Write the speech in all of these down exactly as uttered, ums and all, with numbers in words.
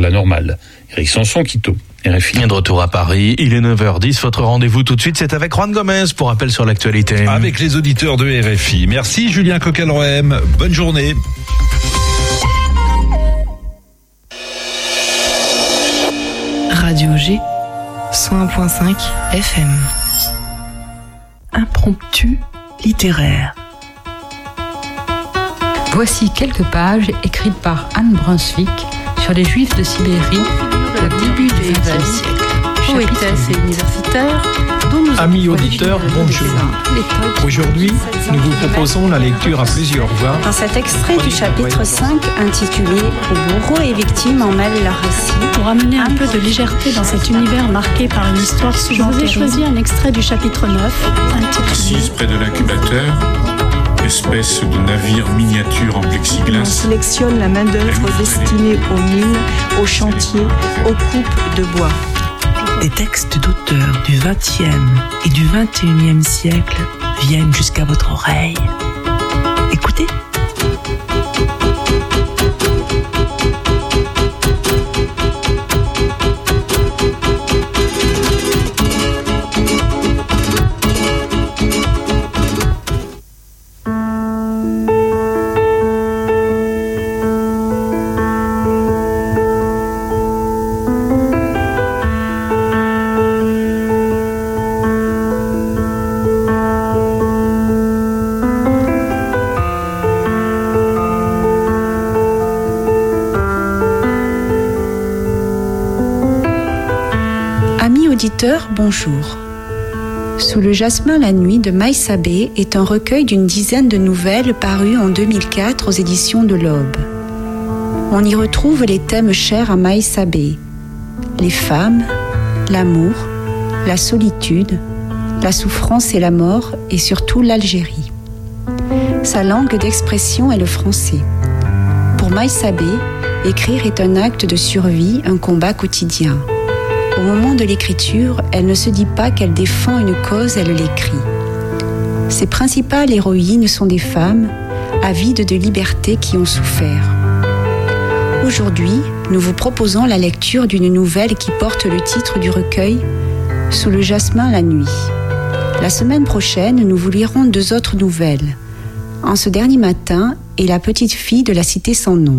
la normale. Éric Sanson, Quito. R F I. De retour à Paris, il est neuf heures dix, votre rendez-vous tout de suite, c'est avec Juan Gomez pour rappel sur l'actualité. Avec les auditeurs de R F I. Merci Julien Coquelroem, bonne journée. Radio G, cent un virgule cinq F M. Impromptu littéraire. Voici quelques pages écrites par Anne Brunswick sur les Juifs de Sibérie au début du vingtième siècle. Poétesse et universitaire, dont nous Amis auditeurs, bonjour. Aujourd'hui, nous vous proposons la lecture à plusieurs voix. Dans cet extrait du chapitre cinq intitulé « Où bourreaux et victimes en mêlent leur récit », pour amener un peu de légèreté dans cet univers marqué par une histoire souvent terrible, je vous ai choisi un extrait du chapitre neuf intitulé « Assise près de l'incubateur, espèce de navire miniature en plexiglas. On sélectionne la main-d'œuvre destinée aux mines, aux chantiers, aux coupes de bois. » Des textes d'auteurs du vingtième et du vingt et unième siècle viennent jusqu'à votre oreille. Écoutez. Auditeurs, bonjour. Sous le jasmin la nuit de Maïssa B est un recueil d'une dizaine de nouvelles parues en deux mille quatre aux éditions de l'Aube. On y retrouve les thèmes chers à Maïssa B: les femmes, l'amour, la solitude, la souffrance et la mort, et surtout l'Algérie. Sa langue d'expression est le français. Pour Maïssa B, écrire est un acte de survie, un combat quotidien. Au moment de l'écriture, elle ne se dit pas qu'elle défend une cause, elle l'écrit. Ses principales héroïnes sont des femmes avides de liberté qui ont souffert. Aujourd'hui, nous vous proposons la lecture d'une nouvelle qui porte le titre du recueil « Sous le jasmin la nuit ». La semaine prochaine, nous vous lirons deux autres nouvelles. « En ce dernier matin » et « La petite fille de la cité sans nom ».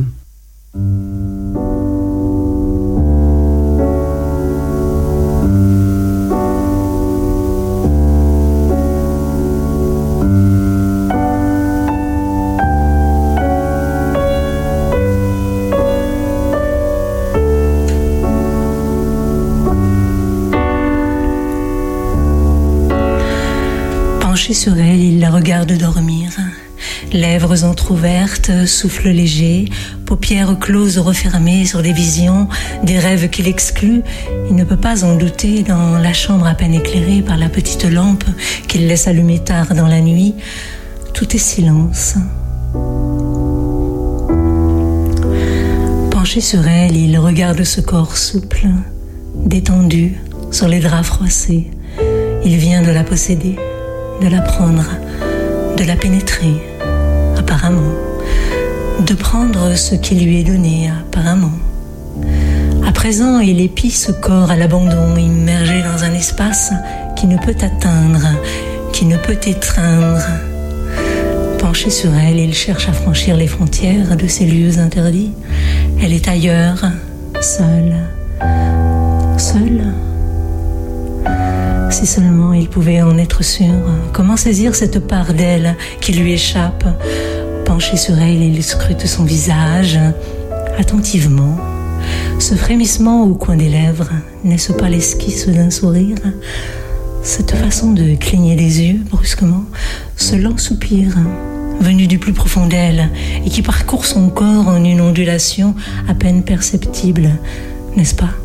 Penché sur elle, il la regarde dormir. Lèvres entr'ouvertes, souffle léger, paupières closes refermées sur des visions, des rêves qu'il exclut. Il ne peut pas en douter dans la chambre à peine éclairée par la petite lampe qu'il laisse allumer tard dans la nuit. Tout est silence. Penché sur elle, il regarde ce corps souple, détendu, sur les draps froissés. Il vient de la posséder, de la prendre, de la pénétrer, apparemment, de prendre ce qui lui est donné, apparemment. À présent, il épie ce corps à l'abandon, immergé dans un espace qui ne peut atteindre, qui ne peut étreindre. Penché sur elle, il cherche à franchir les frontières de ces lieux interdits. Elle est ailleurs, seule, seule. Si seulement il pouvait en être sûr. Comment saisir cette part d'elle qui lui échappe? Penché sur elle, il scrute son visage attentivement. Ce frémissement au coin des lèvres, n'est-ce pas l'esquisse d'un sourire? Cette façon de cligner les yeux brusquement, ce lent soupir venu du plus profond d'elle et qui parcourt son corps en une ondulation à peine perceptible, n'est-ce pas?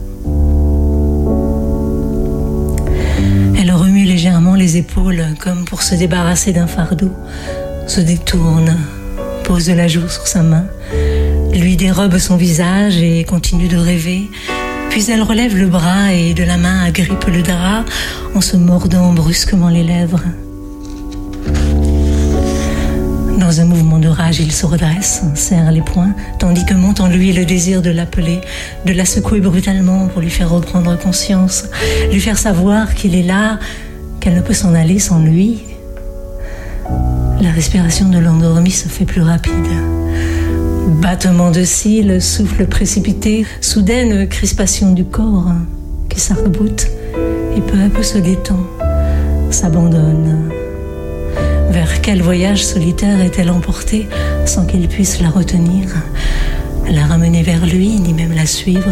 Elle remue légèrement les épaules comme pour se débarrasser d'un fardeau, se détourne, pose la joue sur sa main, lui dérobe son visage et continue de rêver. Puis elle relève le bras et de la main agrippe le drap en se mordant brusquement les lèvres. Dans Dans un mouvement de rage, il se redresse, serre les poings, tandis que monte en lui le désir de l'appeler, de la secouer brutalement pour lui faire reprendre conscience, lui faire savoir qu'il est là, qu'elle ne peut s'en aller sans lui. La respiration de l'endormi se fait plus rapide. Battement de cils, souffle précipité, soudaine crispation du corps qui s'arc-boute et peu à peu se détend, s'abandonne. Vers quel voyage solitaire est-elle emportée sans qu'il puisse la retenir, la ramener vers lui, ni même la suivre?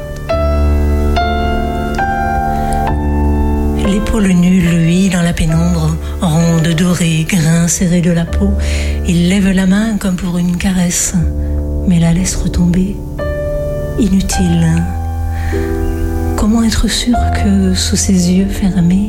L'épaule nue, lui, dans la pénombre, ronde, dorée, grain serré de la peau, il lève la main comme pour une caresse, mais la laisse retomber. Inutile. Comment être sûr que sous ses yeux fermés,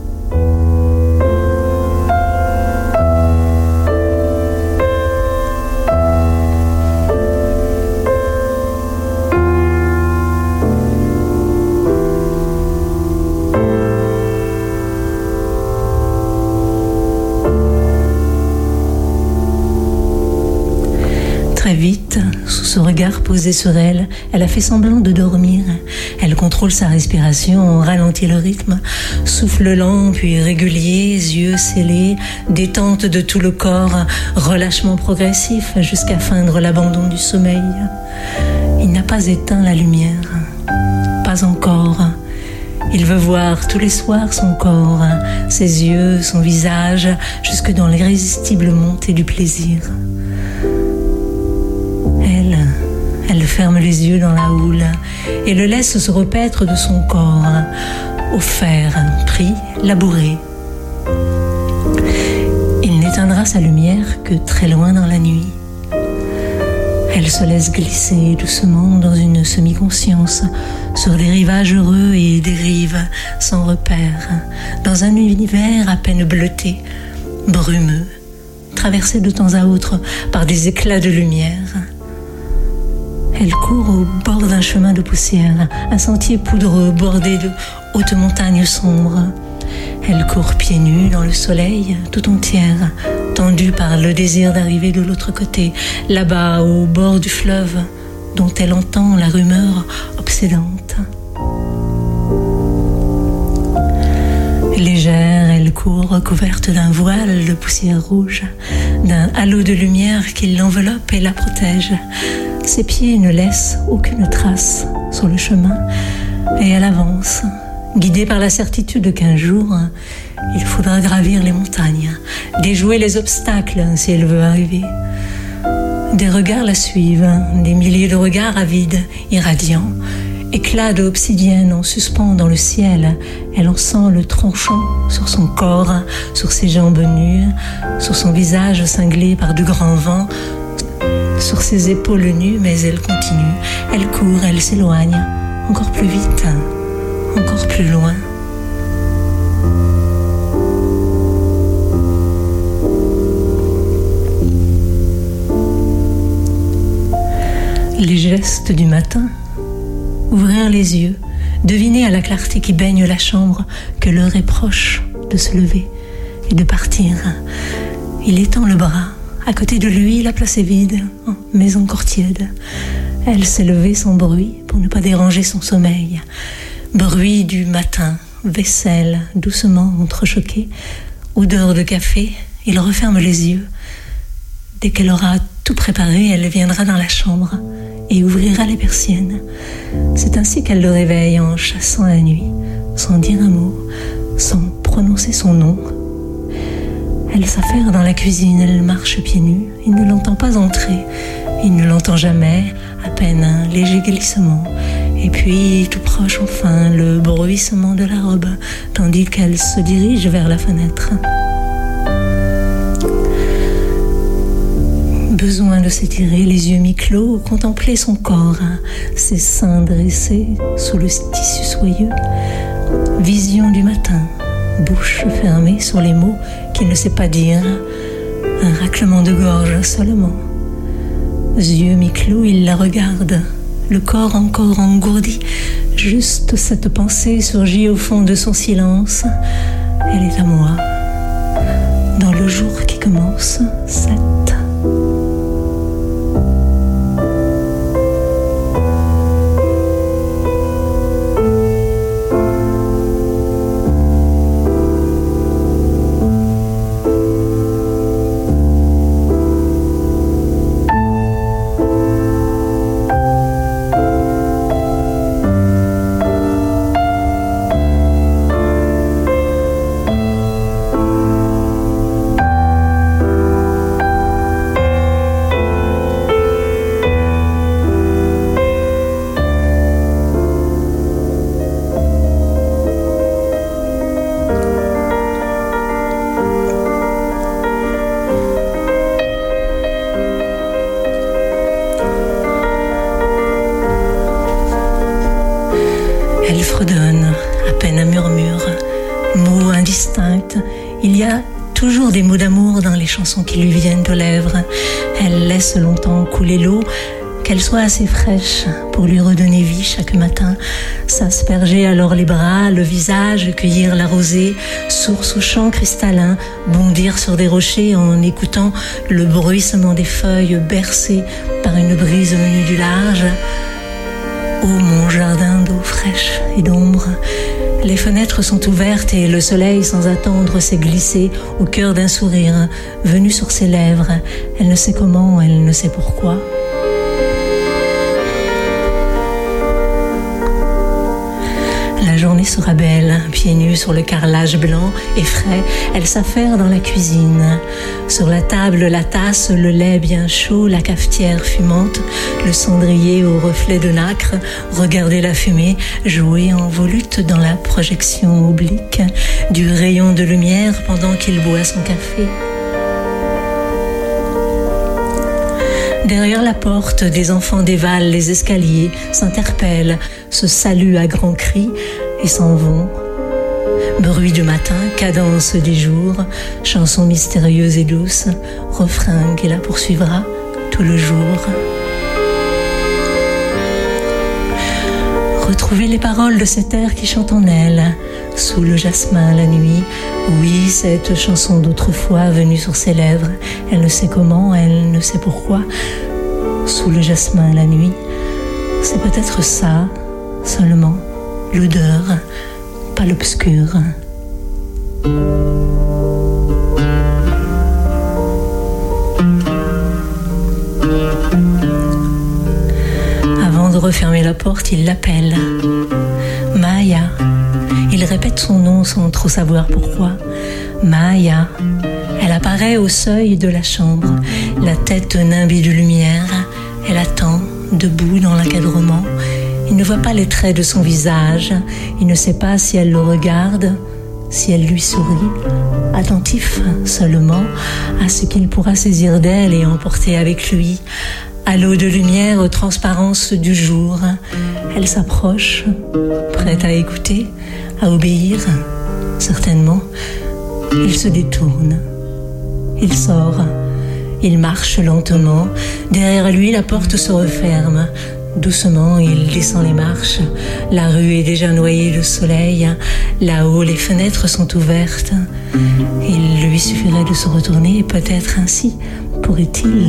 très vite, sous ce regard posé sur elle, elle a fait semblant de dormir. Elle contrôle sa respiration, ralentit le rythme, souffle lent puis régulier, yeux scellés, détente de tout le corps, relâchement progressif jusqu'à feindre l'abandon du sommeil. Il n'a pas éteint la lumière, pas encore. Il veut voir tous les soirs son corps, ses yeux, son visage, jusque dans l'irrésistible montée du plaisir. Elle, elle ferme les yeux dans la houle et le laisse se repaître de son corps, au fer, pris, labouré. Il n'éteindra sa lumière que très loin dans la nuit. Elle se laisse glisser doucement dans une semi-conscience, sur des rivages heureux et des rives sans repère, dans un univers à peine bleuté, brumeux, traversé de temps à autre par des éclats de lumière. Elle court au bord d'un chemin de poussière, un sentier poudreux bordé de hautes montagnes sombres. Elle court pieds nus dans le soleil, tout entière, tendue par le désir d'arriver de l'autre côté, là-bas au bord du fleuve, dont elle entend la rumeur obsédante. Légère, elle court recouverte d'un voile de poussière rouge, d'un halo de lumière qui l'enveloppe et la protège. Ses pieds ne laissent aucune trace sur le chemin et elle avance, guidée par la certitude qu'un jour, il faudra gravir les montagnes, déjouer les obstacles si elle veut arriver. Des regards la suivent, des milliers de regards avides, irradiants, éclats d'obsidienne en suspens dans le ciel. Elle en sent le tranchant sur son corps, sur ses jambes nues, sur son visage cinglé par de grands vents, sur ses épaules nues, mais elle continue. Elle court, elle s'éloigne, encore plus vite, encore plus loin. Les gestes du matin, ouvrir les yeux, deviner à la clarté qui baigne la chambre que l'heure est proche de se lever et de partir. Il étend le bras. À côté de lui, la place est vide, mais encore tiède. Elle s'est levée sans bruit pour ne pas déranger son sommeil. Bruit du matin, vaisselle doucement entrechoquée, odeur de café. Il referme les yeux. Dès qu'elle aura tout préparé, elle viendra dans la chambre et ouvrira les persiennes. C'est ainsi qu'elle le réveille en chassant la nuit, sans dire un mot, sans prononcer son nom. Elle s'affaire dans la cuisine, elle marche pieds nus. Il ne l'entend pas entrer, il ne l'entend jamais, à peine un léger glissement. Et puis, tout proche enfin, le bruissement de la robe, tandis qu'elle se dirige vers la fenêtre. Besoin de s'étirer, les yeux mi-clos, contempler son corps, ses seins dressés sous le tissu soyeux. Vision du matin, bouche fermée sur les mots qu'il ne sait pas dire, un raclement de gorge seulement. Yeux mi-clos, il la regarde, le corps encore engourdi. Juste cette pensée surgit au fond de son silence. Elle est à moi. Dans le jour qui commence, sept. Elle fredonne, à peine un murmure, mots indistincts. Il y a toujours des mots d'amour dans les chansons qui lui viennent aux lèvres. Elle laisse longtemps couler l'eau, qu'elle soit assez fraîche pour lui redonner vie chaque matin. S'asperger alors les bras, le visage, cueillir la rosée, source au chant cristallin, bondir sur des rochers en écoutant le bruissement des feuilles bercées par une brise venue du large. Ô mon jardin d'eau fraîche et d'ombre, les fenêtres sont ouvertes et le soleil sans attendre s'est glissé au cœur d'un sourire venu sur ses lèvres. Elle ne sait comment, elle ne sait pourquoi. La journée sera belle, pieds nus sur le carrelage blanc et frais, elle s'affaire dans la cuisine. Sur la table, la tasse, le lait bien chaud, la cafetière fumante, le cendrier au reflet de nacre, regarder la fumée jouer en volute dans la projection oblique du rayon de lumière pendant qu'il boit son café. Derrière la porte, des enfants dévalent les escaliers, s'interpellent, se saluent à grands cris et s'en vont. Bruit du matin, cadence des jours, chanson mystérieuse et douce, refrain qui la poursuivra tout le jour. Retrouvez les paroles de cet air qui chante en elle, sous le jasmin la nuit. Oui, cette chanson d'autrefois venue sur ses lèvres, elle ne sait comment, elle ne sait pourquoi. Sous le jasmin la nuit, c'est peut-être ça, seulement, l'odeur, pas l'obscur. Avant de refermer la porte, il l'appelle. Maya. Il répète son nom sans trop savoir pourquoi. Maya. Elle apparaît au seuil de la chambre, la tête nimbée de lumière. Elle attend, debout dans l'encadrement. Il ne voit pas les traits de son visage. Il ne sait pas si elle le regarde, si elle lui sourit. Attentif seulement à ce qu'il pourra saisir d'elle et emporter avec lui. À l'eau de lumière, aux transparences du jour. Elle s'approche, prête à écouter, à obéir, certainement. Il se détourne. Il sort. Il marche lentement. Derrière lui, la porte se referme. Doucement, il descend les marches. La rue est déjà noyée de soleil. Là-haut, les fenêtres sont ouvertes. Il lui suffirait de se retourner et peut-être ainsi pourrait-il...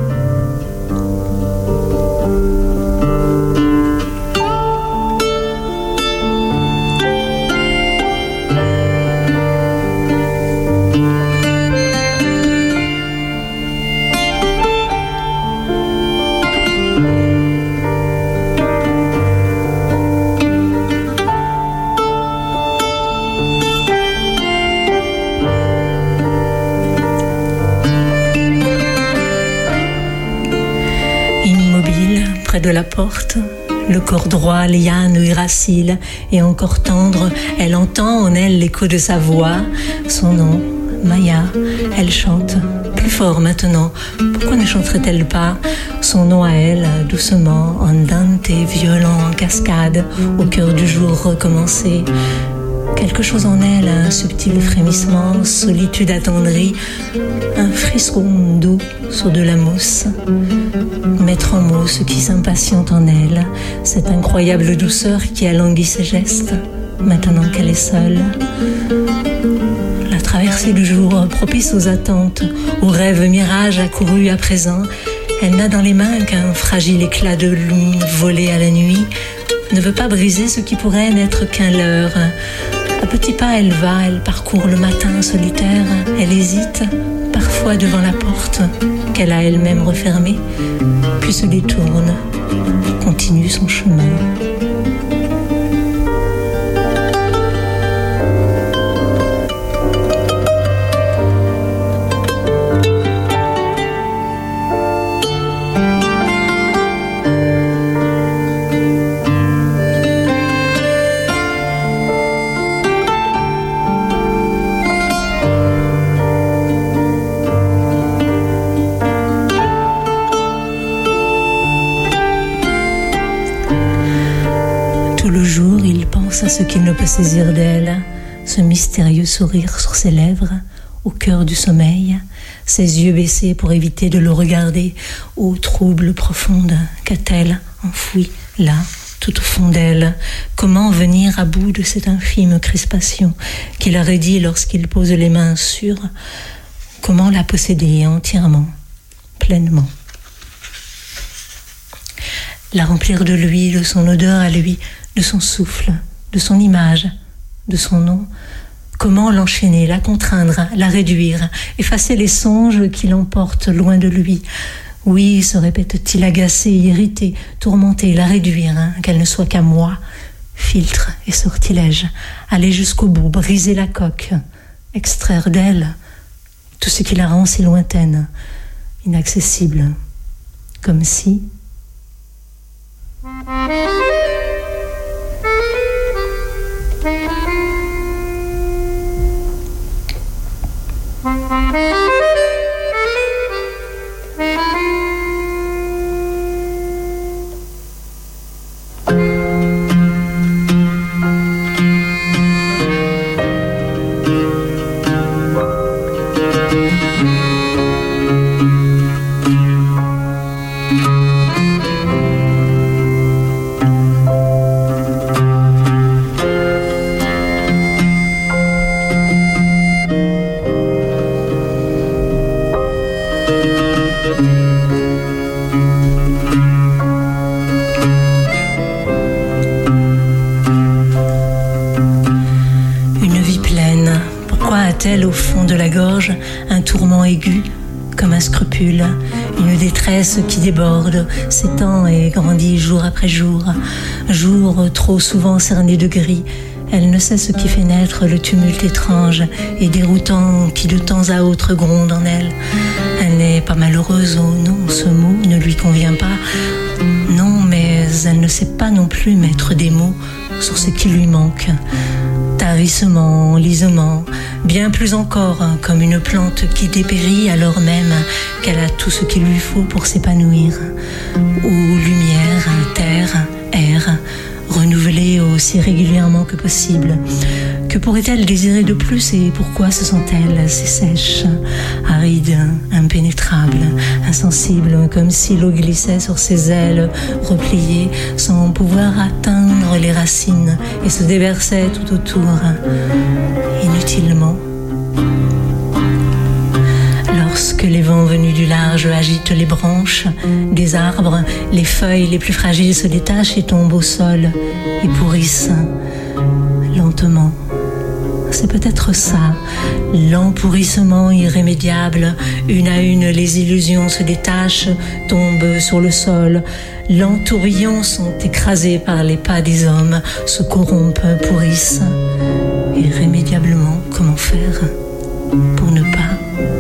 Près de la porte, le corps droit, liane ou irascile, et encore tendre, elle entend en elle l'écho de sa voix, son nom, Maya. Elle chante, plus fort maintenant. Pourquoi ne chanterait-elle pas son nom à elle, doucement, andante, violent, en cascade, au cœur du jour recommencé? Quelque chose en elle, un subtil frémissement, solitude attendrie, un frisson doux sur de la mousse. Mettre en mots ce qui s'impatiente en elle, cette incroyable douceur qui alanguit ses gestes, maintenant qu'elle est seule. La traversée du jour, propice aux attentes, aux rêves mirages accourus à présent, elle n'a dans les mains qu'un fragile éclat de lune volé à la nuit, ne veut pas briser ce qui pourrait n'être qu'un leurre. À petits pas, elle va, elle parcourt le matin solitaire, elle hésite, parfois devant la porte, qu'elle a elle-même refermée, puis se détourne, continue son chemin. Tout le jour, il pense à ce qu'il ne peut saisir d'elle, ce mystérieux sourire sur ses lèvres, au cœur du sommeil, ses yeux baissés pour éviter de le regarder, ô trouble profonde qu'a-t-elle enfoui là, tout au fond d'elle. Comment venir à bout de cette infime crispation qu'il a raidie lorsqu'il pose les mains sur? Comment la posséder entièrement, pleinement? La remplir de lui, de son odeur à lui, de son souffle, de son image, de son nom. Comment l'enchaîner, la contraindre, la réduire, effacer les songes qui l'emportent loin de lui? Oui, se répète-t-il agacé, irrité, tourmenté, la réduire, hein, qu'elle ne soit qu'à moi. Filtre et sortilège, aller jusqu'au bout, briser la coque, extraire d'elle tout ce qui la rend si lointaine, inaccessible, comme si... Au fond de la gorge, un tourment aigu, comme un scrupule, une détresse qui déborde, s'étend et grandit jour après jour, jour trop souvent cerné de gris. Elle ne sait ce qui fait naître le tumulte étrange et déroutant qui de temps à autre gronde en elle. Elle n'est pas malheureuse, oh non, ce mot ne lui convient pas. Non, mais elle ne sait pas non plus mettre des mots sur ce qui lui manque. Tarissement, lisement, bien plus encore, comme une plante qui dépérit alors même qu'elle a tout ce qu'il lui faut pour s'épanouir. Eau, lumière, terre, air, renouvelée aussi régulièrement que possible. Que pourrait-elle désirer de plus et pourquoi se sent-elle si sèche, aride, impénétrable, insensible, comme si l'eau glissait sur ses ailes repliées sans pouvoir atteindre les racines et se déversait tout autour, inutilement. Lorsque les vents venus du large agitent les branches des arbres, les feuilles les plus fragiles se détachent et tombent au sol et pourrissent lentement. C'est peut-être ça, l'empourrissement irrémédiable. Une à une, les illusions se détachent, tombent sur le sol. Lents tourbillons sont écrasés par les pas des hommes, se corrompent, pourrissent. Irrémédiablement, comment faire pour ne pas...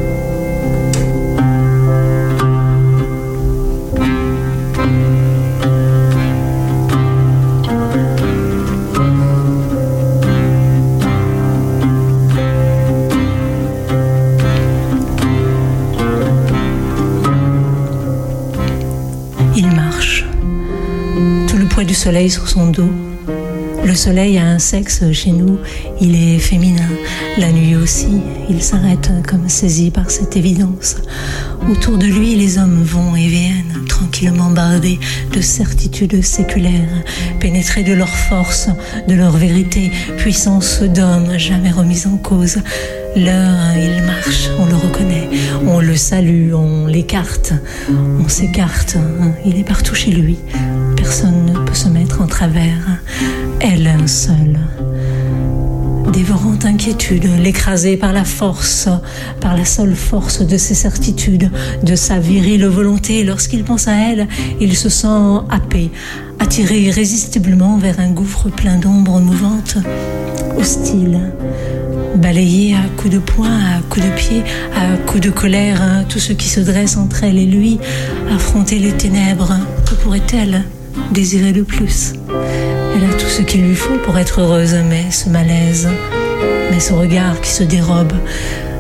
Du soleil sur son dos. Le soleil a un sexe chez nous, il est féminin. La nuit aussi, il s'arrête comme saisi par cette évidence. Autour de lui, les hommes vont et viennent, tranquillement bardés de certitudes séculaires, pénétrés de leur force, de leur vérité, puissance d'homme jamais remise en cause. L'heure, il marche, on le reconnaît, on le salue, on l'écarte, on s'écarte, il est partout chez lui. Personne ne peut se mettre en travers, elle seule. Dévorante inquiétude, l'écraser par la force, par la seule force de ses certitudes, de sa virile volonté. Lorsqu'il pense à elle, il se sent happé, attiré irrésistiblement vers un gouffre plein d'ombres mouvantes, hostile. Balayé à coups de poing, à coups de pied, à coups de colère, hein, tout ce qui se dresse entre elle et lui, affronter les ténèbres, que pourrait-elle désirer de plus? Elle a tout ce qu'il lui faut pour être heureuse, mais ce malaise, mais ce regard qui se dérobe,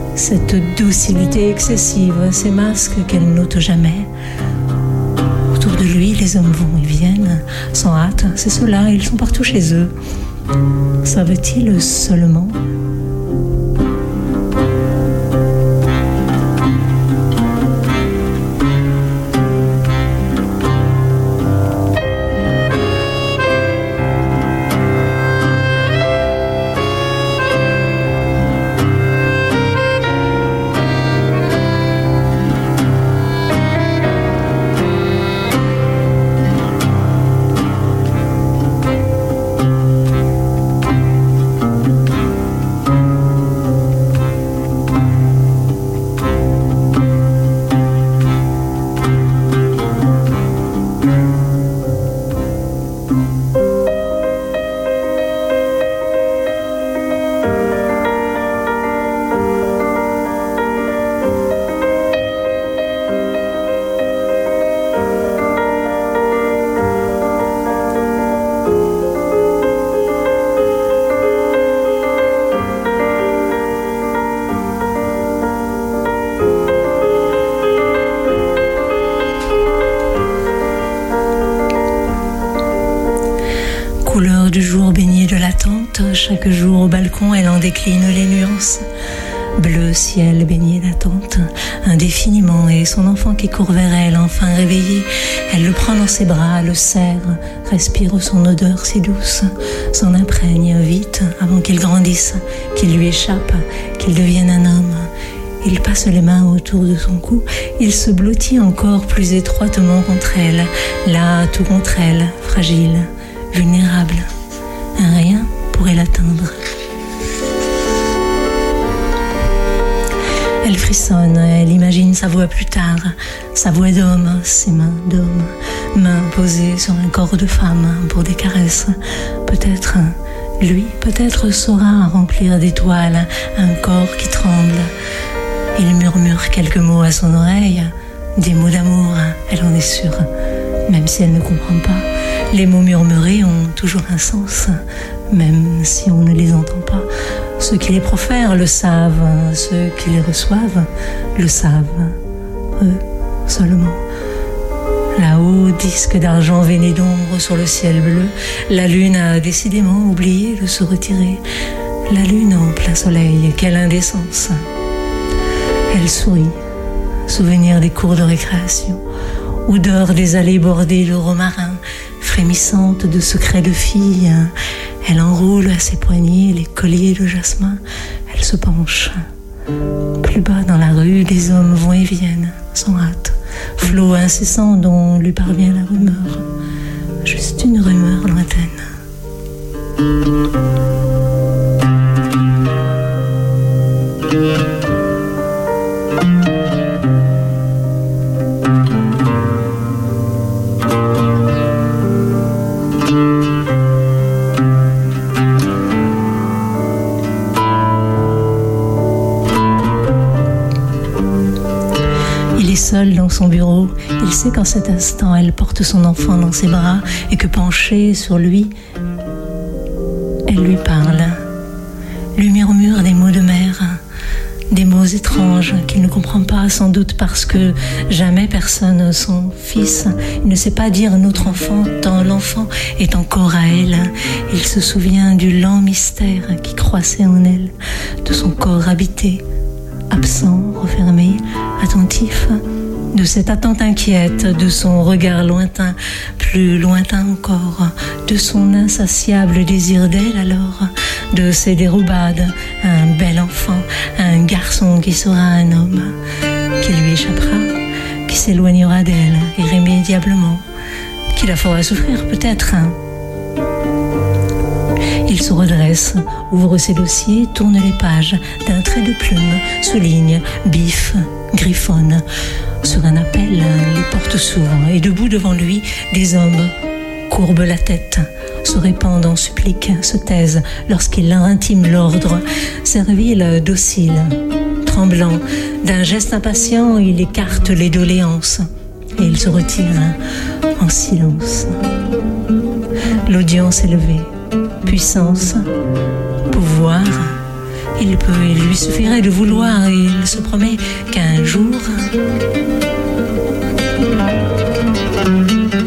cette docilité excessive, ces masques qu'elle n'ôte jamais. Autour de lui, les hommes vont et viennent, sans hâte, c'est cela, ils sont partout chez eux. Savent-ils seulement ? Couleur du jour baignée de l'attente, chaque jour au balcon elle en décline les nuances. Bleu ciel baigné d'attente, indéfiniment, et son enfant qui court vers elle, enfin réveillé, elle le prend dans ses bras, le serre, respire son odeur si douce, s'en imprègne vite avant qu'il grandisse, qu'il lui échappe, qu'il devienne un homme. Il passe les mains autour de son cou, il se blottit encore plus étroitement contre elle, là tout contre elle, fragile, vulnérable. Un rien pourrait l'atteindre. Elle frissonne, elle imagine sa voix plus tard, sa voix d'homme, ses mains d'homme, mains posées sur un corps de femme pour des caresses. Peut-être, lui, peut-être saura remplir d'étoiles un corps qui tremble. Il murmure quelques mots à son oreille, des mots d'amour, elle en est sûre, même si elle ne comprend pas. Les mots murmurés ont toujours un sens, même si on ne les entend pas. Ceux qui les profèrent le savent, ceux qui les reçoivent le savent, eux seulement. Là-haut, disque d'argent veiné d'ombre sur le ciel bleu, la lune a décidément oublié de se retirer. La lune en plein soleil, quelle indécence. Elle sourit, souvenir des cours de récréation, odeur des allées bordées de romarin, frémissante de secrets de fille. Elle enroule à ses poignets les colliers de jasmin. Elle se penche. Plus bas dans la rue, les hommes vont et viennent, sans hâte. Flot incessant dont lui parvient la rumeur. Juste une rumeur lointaine. Seul dans son bureau, il sait qu'en cet instant elle porte son enfant dans ses bras et que penchée sur lui, elle lui parle, lui murmure des mots de mère, des mots étranges qu'il ne comprend pas, sans doute parce que jamais personne son fils. Il ne sait pas dire notre enfant tant l'enfant est encore à elle. Il se souvient du lent mystère qui croissait en elle, de son corps habité, absent, refermé, attentif, de cette attente inquiète, de son regard lointain, plus lointain encore, de son insatiable désir d'elle alors, de ses déroubades, un bel enfant, un garçon qui sera un homme, qui lui échappera, qui s'éloignera d'elle irrémédiablement, qui la fera souffrir peut-être. Il se redresse, ouvre ses dossiers, tourne les pages, d'un trait de plume, souligne, biffe, griffonne. Sur un appel, les portes s'ouvrent et debout devant lui, des hommes courbent la tête, se répandent en suppliques, se taisent lorsqu'il leur intime l'ordre. Servile, docile, tremblant, d'un geste impatient, il écarte les doléances et il se retire en silence. L'audience est levée. Puissance, pouvoir, il peut, il lui suffirait de vouloir et il se promet qu'un jour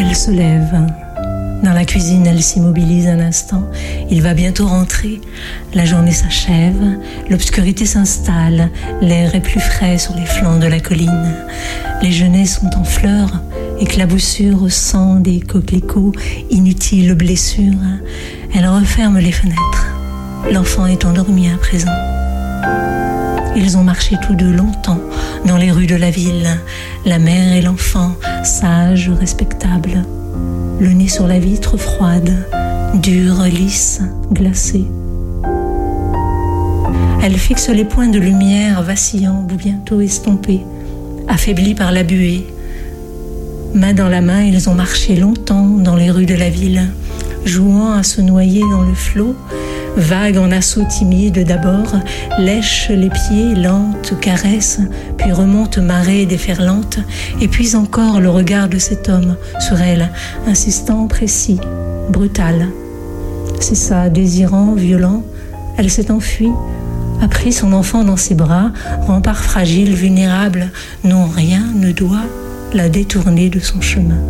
Elle se lève. Dans la cuisine, elle s'immobilise un instant. Il va bientôt rentrer. La journée s'achève. L'obscurité s'installe. L'air est plus frais sur les flancs de la colline. Les genêts sont en fleurs. Éclaboussures au sang des coquelicots. Inutiles blessures. Elle referme les fenêtres. L'enfant est endormi à présent. Ils ont marché tous deux longtemps dans les rues de la ville. La mère et l'enfant, sages, respectables. Le nez sur la vitre froide, dure, lisse, glacée. Elle fixe les points de lumière vacillants ou bientôt estompés, affaiblis par la buée. Main dans la main, ils ont marché longtemps dans les rues de la ville, jouant à se noyer dans le flot, vague en assaut timide d'abord, lèche les pieds, lente, caresse, puis remonte marée déferlante, et puis encore le regard de cet homme sur elle, insistant, précis, brutal. C'est ça, désirant, violent, elle s'est enfuie, a pris son enfant dans ses bras, rempart fragile, vulnérable, non, rien ne doit la détourner de son chemin.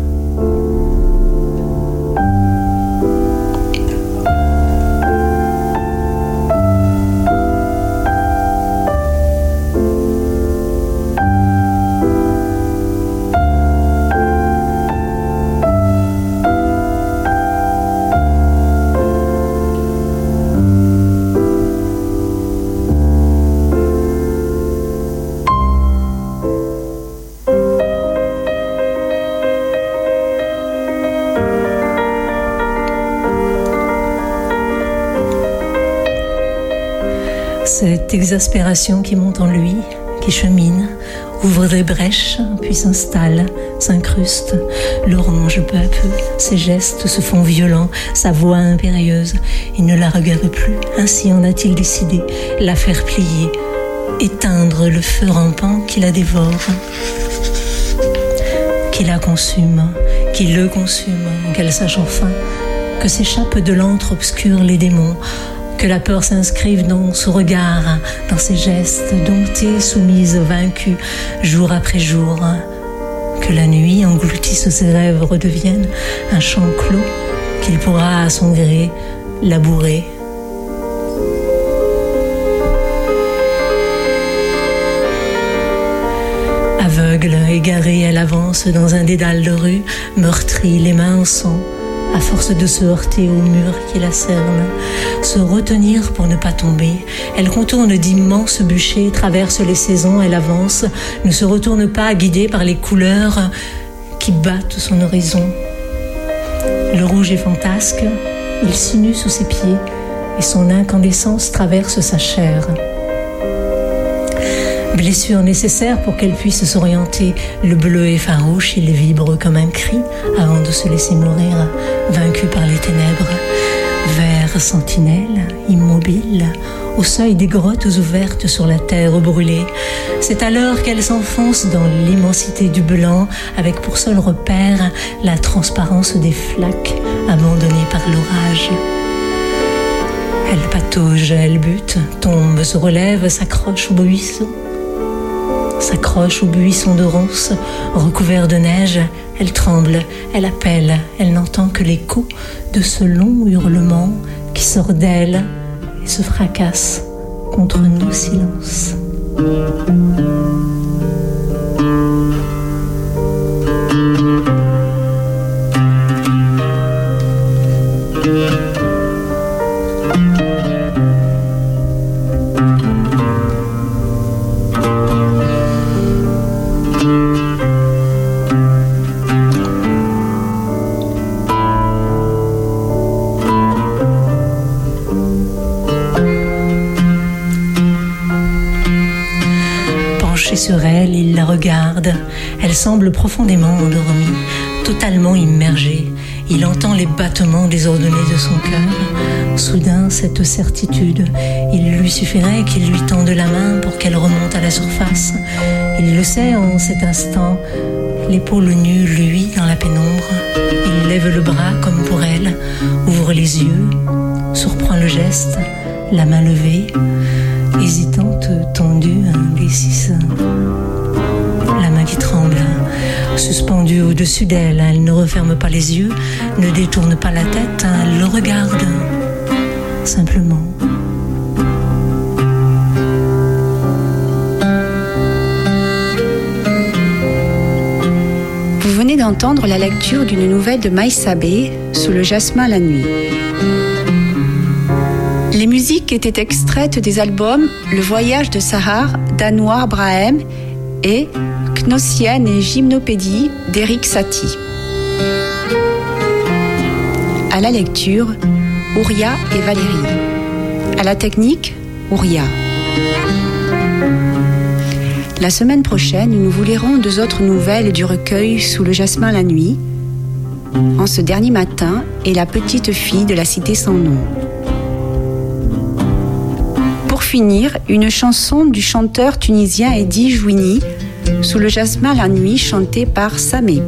Cette exaspération qui monte en lui, qui chemine, ouvre des brèches, puis s'installe, s'incruste, le ronge peu à peu. Ses gestes se font violents, sa voix impérieuse. Il ne la regarde plus, ainsi en a-t-il décidé, la faire plier, éteindre le feu rampant qui la dévore, qui la consume, qui le consume, qu'elle sache enfin que s'échappent de l'antre obscur les démons, que la peur s'inscrive dans son regard, dans ses gestes, domptée, soumise, vaincue, jour après jour. Que la nuit engloutisse ses rêves redevienne un champ clos qu'il pourra à son gré labourer. Aveugle, égarée, elle avance dans un dédale de rue, meurtrie, les mains en sang, à force de se heurter au mur qui la cerne, se retenir pour ne pas tomber. Elle contourne d'immenses bûchers, traverse les saisons, elle avance, ne se retourne pas, guidée par les couleurs qui battent son horizon. Le rouge est fantasque, il sinue sous ses pieds, et son incandescence traverse sa chair. Blessure nécessaire pour qu'elle puisse s'orienter. Le bleu est farouche, il vibre comme un cri avant de se laisser mourir, vaincu par les ténèbres. Vert sentinelle, immobile, au seuil des grottes ouvertes sur la terre brûlée. C'est alors qu'elle s'enfonce dans l'immensité du blanc, avec pour seul repère la transparence des flaques abandonnées par l'orage. Elle patauge, elle bute, tombe, se relève, s'accroche au buisson. S'accroche au buisson de ronces, recouvert de neige. Elle tremble, elle appelle, elle n'entend que l'écho de ce long hurlement qui sort d'elle et se fracasse contre nos silences. Sur elle, il la regarde. Elle semble profondément endormie, totalement immergée. Il entend les battements désordonnés de son cœur. Soudain, cette certitude, il lui suffirait qu'il lui tende la main pour qu'elle remonte à la surface. Il le sait en cet instant, l'épaule nue, lui, dans la pénombre. Il lève le bras comme pour elle, ouvre les yeux, surprend le geste, la main levée, hésitante, tendue, indécise. La main qui tremble, Suspendue au-dessus d'elle, elle ne referme pas les yeux, ne détourne pas la tête, elle le regarde simplement. Vous venez d'entendre la lecture d'une nouvelle de Maïsabé, Sous le jasmin la nuit. Les musiques étaient extraites des albums Le voyage de Sahar d'Anouar Brahem et Gnossienne et Gymnopédie d'Éric Satie. À la lecture, Ouria et Valérie. À la technique, Ouria. La semaine prochaine, nous vous lirons deux autres nouvelles du recueil Sous le jasmin la nuit, En ce dernier matin et La petite fille de la cité sans nom. Pour finir, une chanson du chanteur tunisien Eddy Jouini, Sous le jasmin la nuit, chantée par Samé.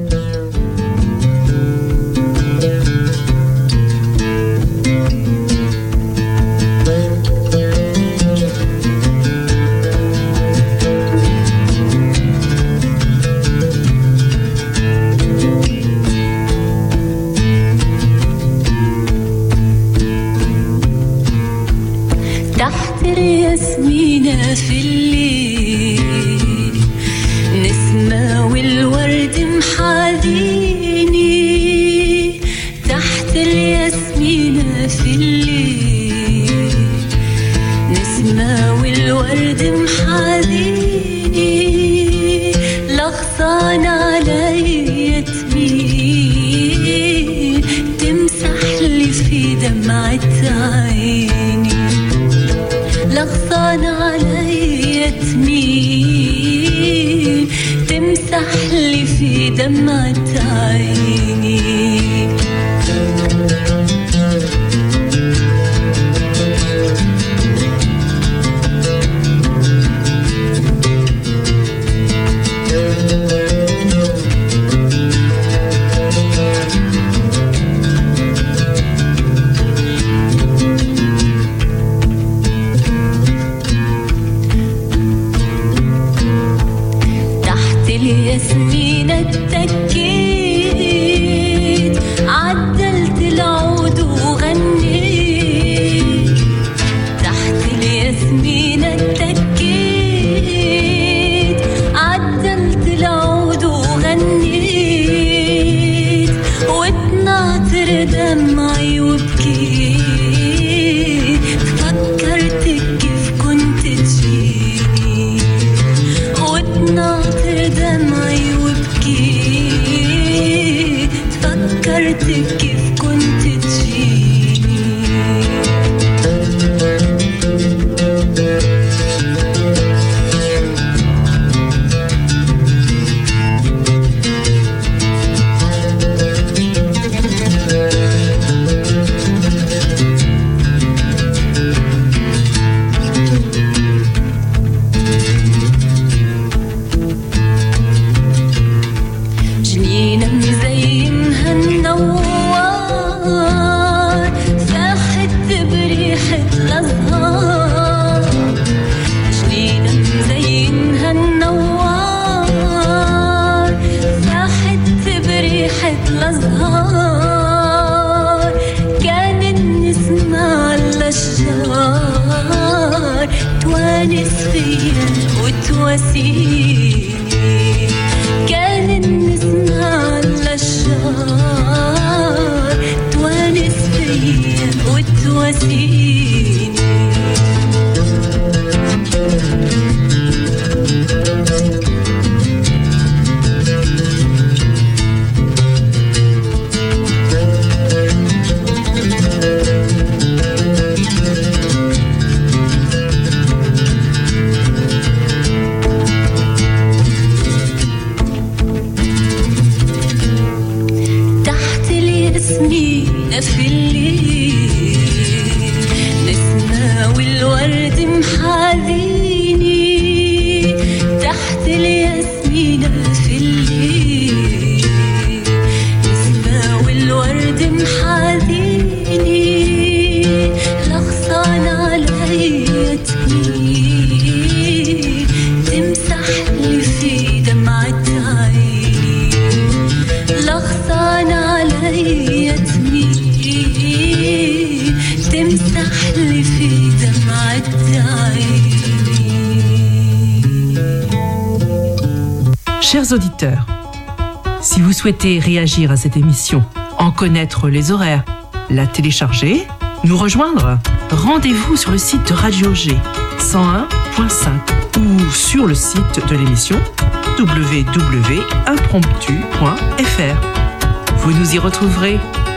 تمسح لي في دمعة عيني أغصان علي تميل تمسح لي في دمعة عيني. Chers auditeurs, si vous souhaitez réagir à cette émission, en connaître les horaires, la télécharger, nous rejoindre, rendez-vous sur le site de Radio G cent un point cinq ou sur le site de l'émission w w w point impromptu point f r. Vous nous y retrouverez